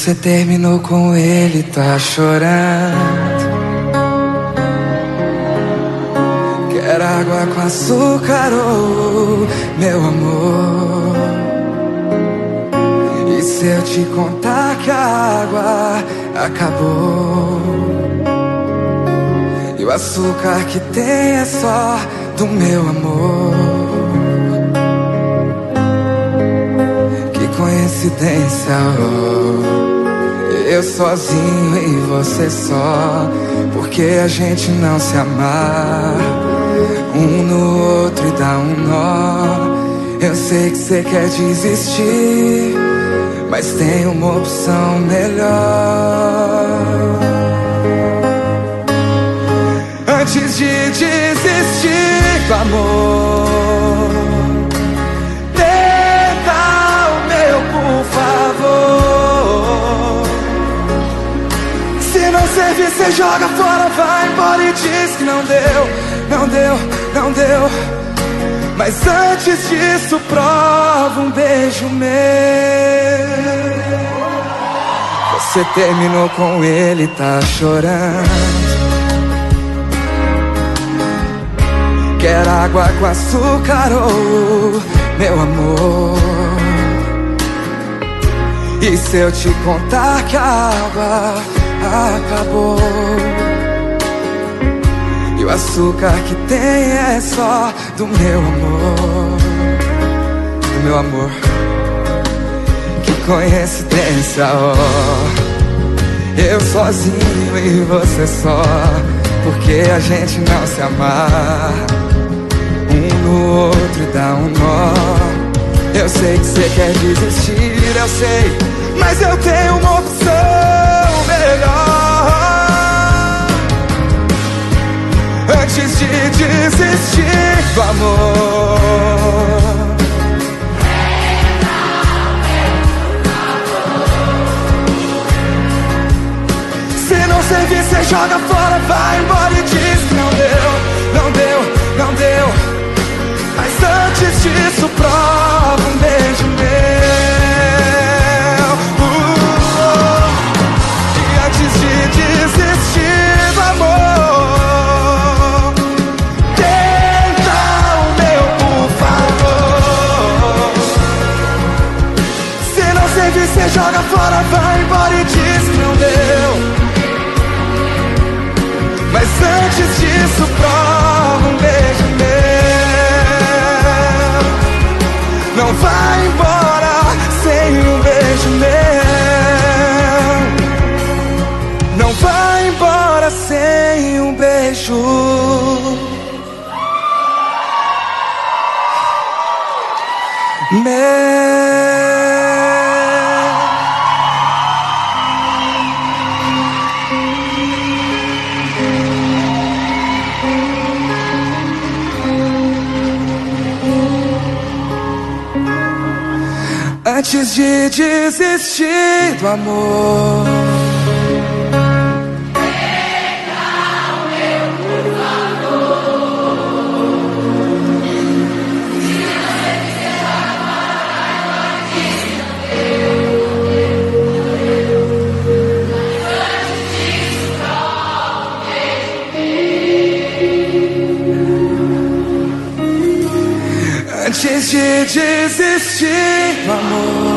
Você terminou com ele, tá chorando. Quer água com açúcar, oh, meu amor. E se eu te contar que a água acabou e o açúcar que tem é só do meu amor? Que coincidência, oh. Eu sozinho e você só, porque a gente não se amar um no outro e dá um nó. Eu sei que você quer desistir, mas tem uma opção melhor. Antes de desistir do amor, tenta o meu, por favor. Se não servir, você joga fora, vai embora e diz que não deu, não deu, não deu. Mas antes disso, prova um beijo meu. Você terminou com ele, tá chorando. Quer água com açúcar, oh, meu amor. E se eu te contar que a água acabou e o açúcar que tem é só do meu amor, do meu amor. Que coincidência, oh. Eu sozinho e você só, porque a gente não se amar um no outro e dá um nó. Eu sei que você quer desistir, eu sei, mas eu tenho uma opção melhor. Antes de desistir do amor, se não servir, você joga fora, vai embora e diz que não deu, não deu, não deu. Mas antes disso, prova um beijo meu. E antes de desistir do amor, tenta o meu, por favor. Se não servir, você joga fora, vai embora e diz que não deu. Mas antes disso, prova um beijo meu. Não vai embora sem um beijo meu. Não vai embora sem um beijo meu. Antes de desistir do amor, tenta o meu, por favor. Se você quiser agora, vai dizer antes de desistir do amor.